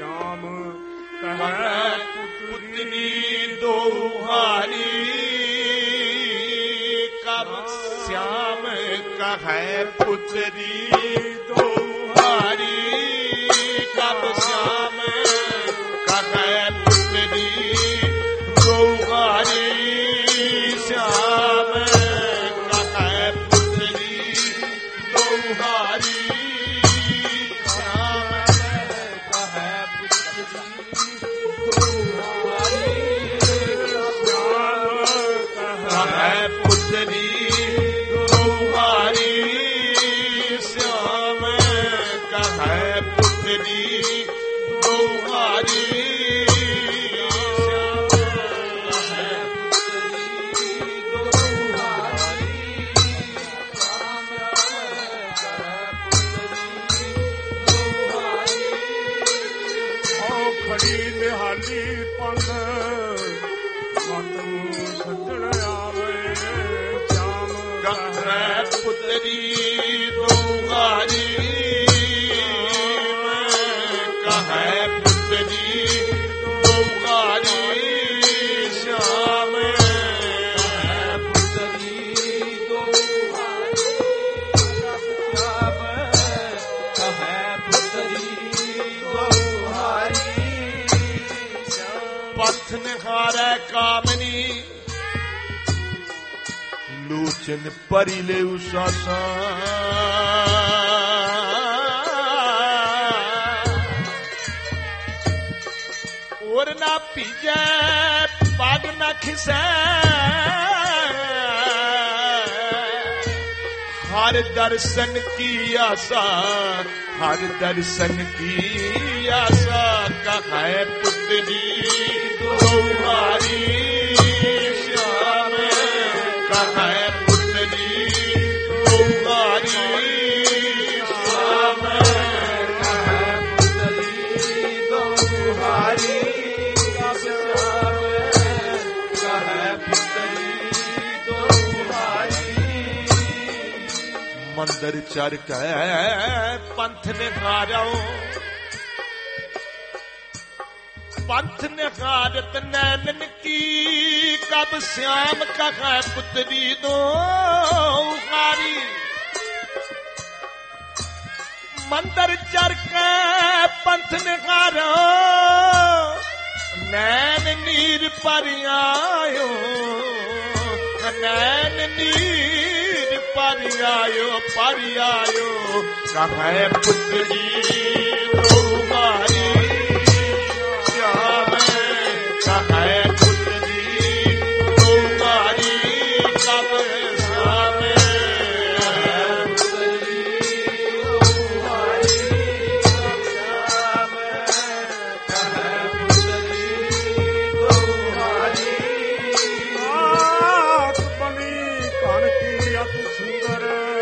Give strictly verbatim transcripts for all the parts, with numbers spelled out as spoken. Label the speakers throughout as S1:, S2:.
S1: श्याम कहै
S2: पुतली दोहारी कब श्याम कहै पुतली दोहारी कब श्याम कहै पुतली दोहारी श्याम कहै पुतली दोहारी श्याम कहै पुतली दोहारी श्याम कहै पुतली दोहारी
S1: खड़ी निहाली पंध मत सजण आवे श्याम
S2: कहै पुतली दोहारी कहै पुतली दोहारी श्याम कहै पुतली दोहारी श्याम कहै पुतली दोहारी पथ निहारै कामनी लोचन परिले उषासा और ना पीजे पग न खिसै हर दर्शन की आशा हर दर्शन की आशा कहै पुतली दोहारी श्याम कहै पुतली दोहारी श्याम कहै पुतली दोहारी श्याम कहै पुतली दोहारी मंदिर चढ़ के पंथ निहारो पंथ निहारत नैनन की कब श्याम कहै पुतली दोहारी मंदिर चढ़ के पंथ निहारो नैन नीर पर आयो नैन नीर पर आयो पर आयो कहै पुतली दोहारी श्याम कहै पुतली दोहारी कब श्याम पुतली दोहारी श्याम कहै पुतली दोहारी
S1: आस बनी कण की अति सुंदर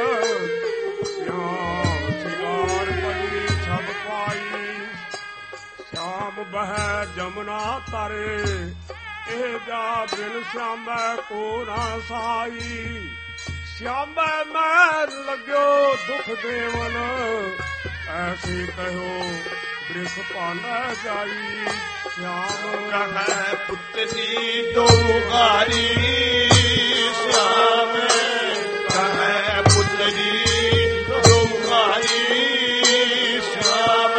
S1: श्याम सिगार बनी छब पाई श्याम बह जमुना तारे ए जा बिन श्यामै को ना साई श्यामै मैं लग्यो दुख देवन ऐसे कहो वृख पान जाई श्याम
S2: कहै पुतली दोहारी श्याम कहै पुतली दोहारी श्याम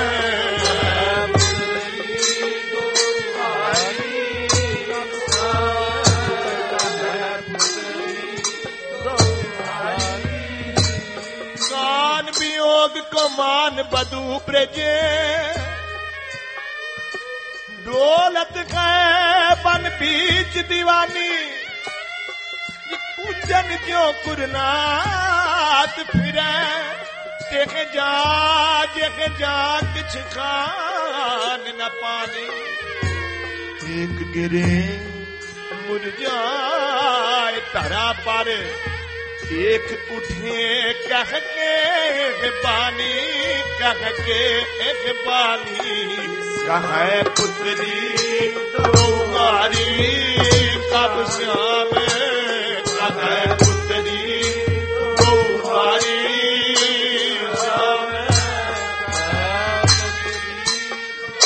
S2: को मान बधू ब्रजे दौलत है बन बीच दीवानी पूजन जो कुरनाथ फिरे देख जा देख जा किछ खान न पानी एक गिरे मुरझाए तरा पर एक उठे कह के बानी कह के बानी कहै पुतली दोहारी कब श्याम कहै पुतली दोहारी श्याम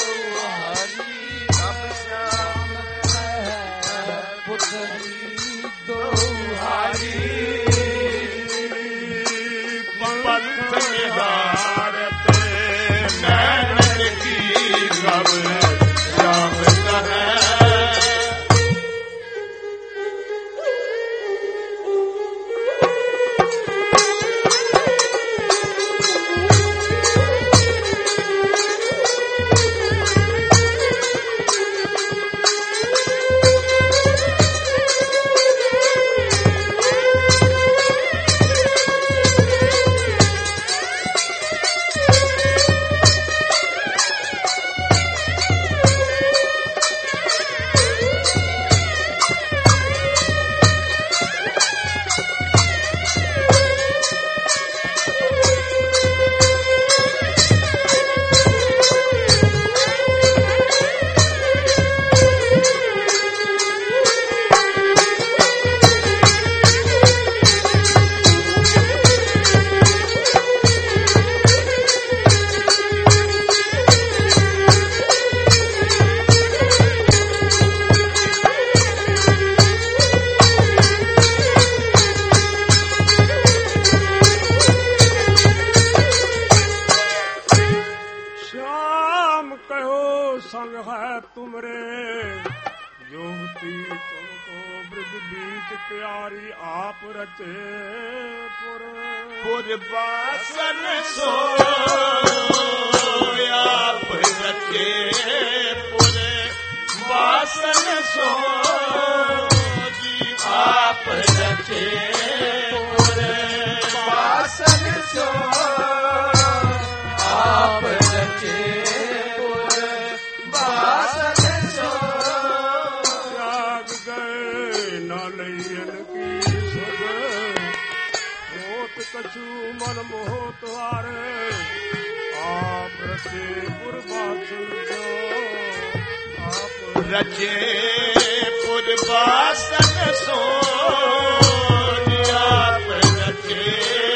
S1: जोहती तुमको ब्रज बीच प्यारी आप रचे पुर
S2: पुरवासन सो आप रचे पुर वासन सो आप रचे पुर वासन सो आप रचे पुर वासन सो
S1: त्याग गए न लयन की सुध होत कछु मन मोह तुम्हारे आप रचे पुरवासन सो आप
S2: रचे पुरवासन सो आप रचे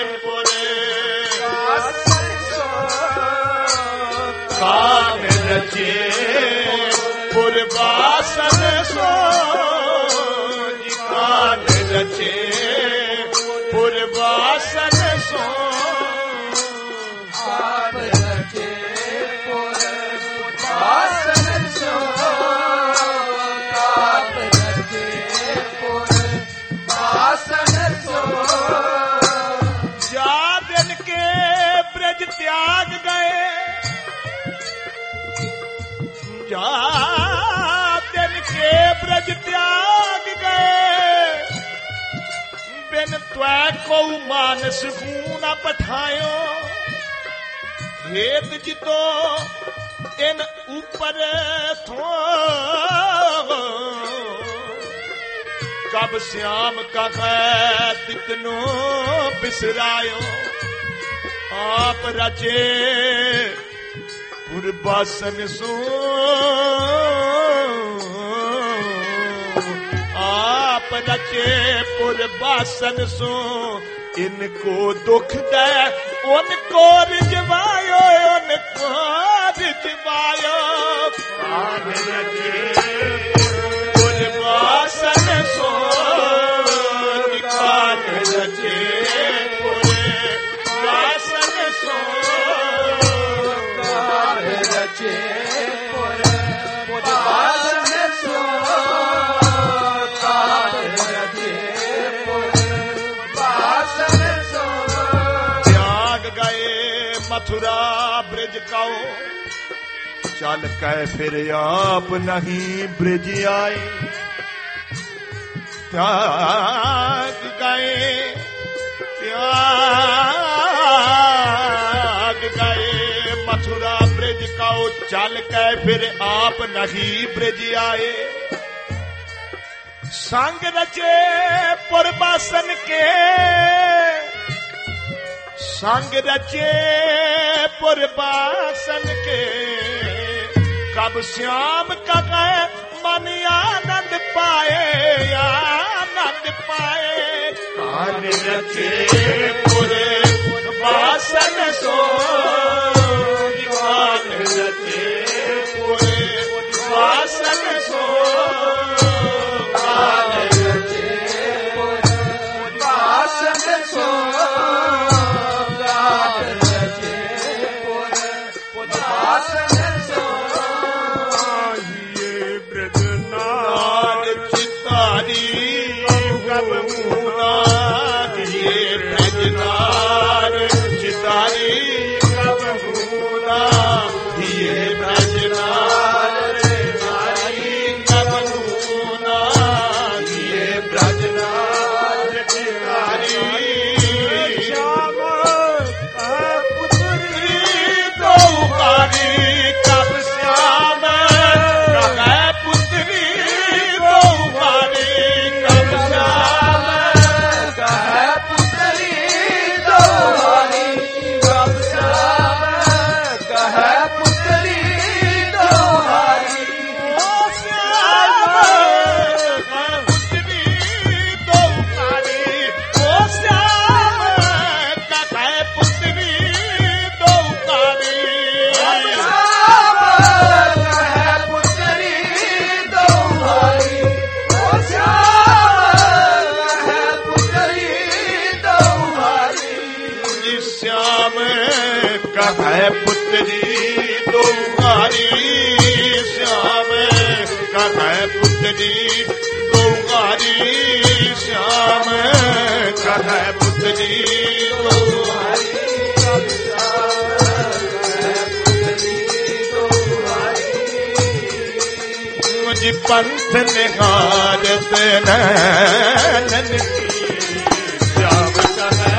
S2: पुरवासन सो कान रचे पुरवासन सो कान रचे पुरवासन सो आप रचे पुरवासन सो आप रचे पुरवासन सो जा दिन के ब्रज त्याग गए जा दिन के ब्रज त्याग गए बिन त्वै को मानस न पठायो हेत जितो इन ऊपर थो कब श्याम का तितनो बिसरायो आप रचे पुरवासन सो आप रचे पुरवासन सो इनको दुख दे उनको रिजवायो उनको रिजवायो कान रचे पुरवासन सो कान रचे पुरवासन सो कान रचे पुरवासन सो कान रचे पुरवासन सो त्याग गए मथुरा ब्रज काओ चल कह फिर आप नहीं ब्रज आए त्याग गए त्याग गए मथुरा ब्रज काओ चल कह फिर आप नहीं ब्रज आए संग रचे पुरवासन के संग रचे पुरवासन के कब श्याम का गए मन आनंद पाए आनंद पाए कान रचे पुरवासन सो कान रचे पुरवासन सो कान रचे पुरवासन सो कान रचे पुरवासन सो
S1: ये ब्रज नार
S2: चितारी कब मुना ये ब्रजनार चितारी कब मुना ये ब्रजनार चितारी कब मुना ये ब्रजनार चितारी
S1: श्याम कह पुत्री
S2: तो उकारी कब श्याम कह पुत्री तो उकारी कब श्याम कह पुत्री तो उकारी कब श्याम कह पुत्री तो उकारी ओ श्याम कह पुत्री तो उकारी ओ श्याम कह पुत्री तो उकारी श्याम कह पुत्री तो उकारी ओ श्याम कह पुत्री तो उकारी श्याम कह पुत्री तो उकारी श्याम कह कहे पुत्री गौहारी श्याम कहे पुत्री गौहारी मुझ पंथ निहारत नैनन की श्याम कहे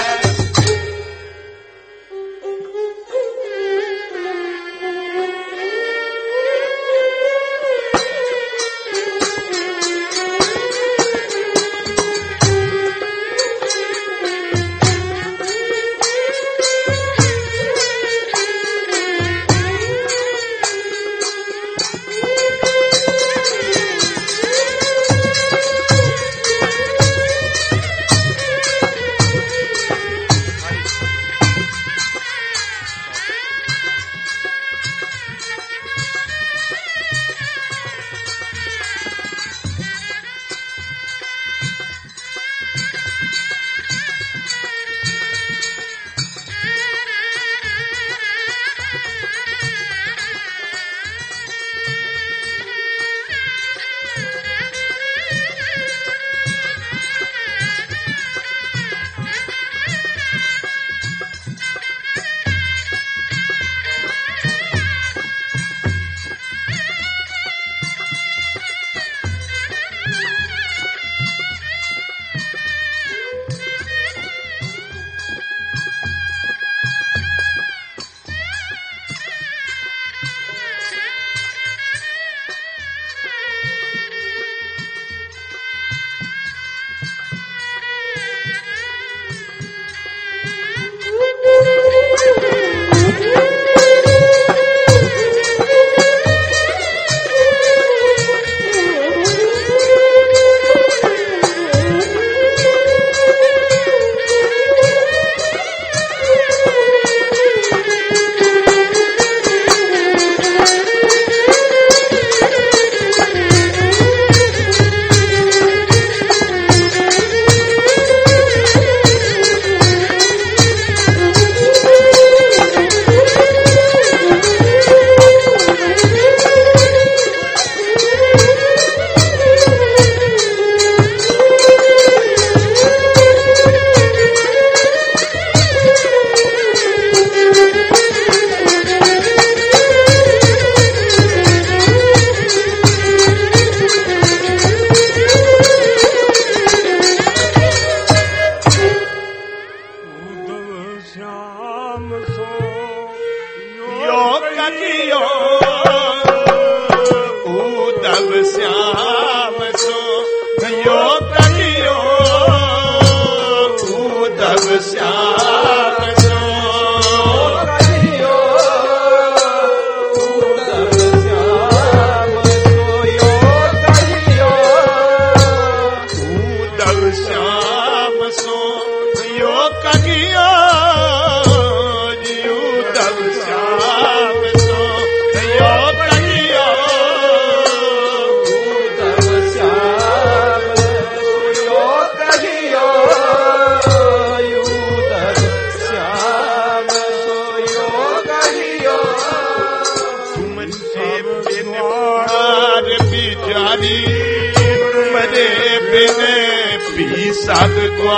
S2: सब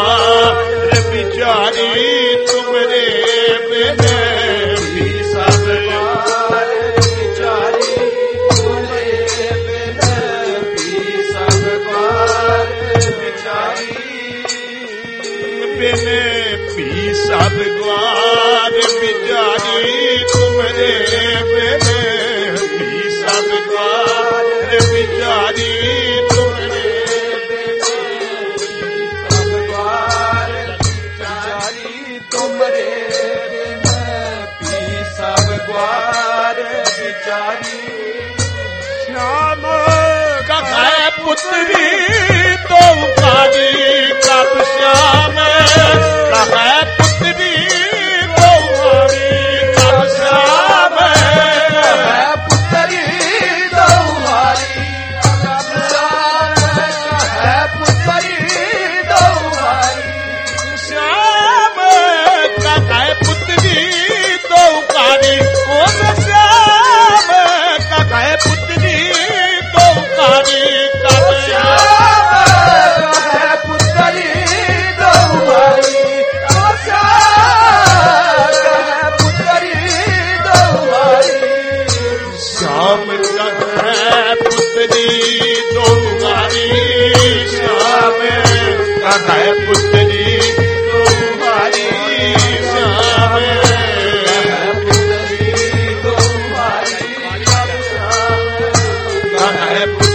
S2: ग्वार बिचारी तुमरे बिने भी सब ग्वार बिचारी तुमरे बिने भी सब ग्वार बिचारी बिने भी सब ग्वार बिचारी तुमरे बिने भी सब ग्वार बिचारी
S1: श्याम
S2: कहे पुत्री तो उखाड़ी कब श्याम कहे पुत्री तो उखाड़ी कब श्याम कहे पुत्री तो उखाड़ी कब श्याम कहे पुत्री तो उखाड़ी श्याम कहे पुत्री तो उखाड़ी कहे पुत्री तो ਕਹੈ ਪੁੱਤਰੀ ਤੁਹਾਰੀ ਸ਼ਾਮ ਕਹੈ ਪੁੱਤਰੀ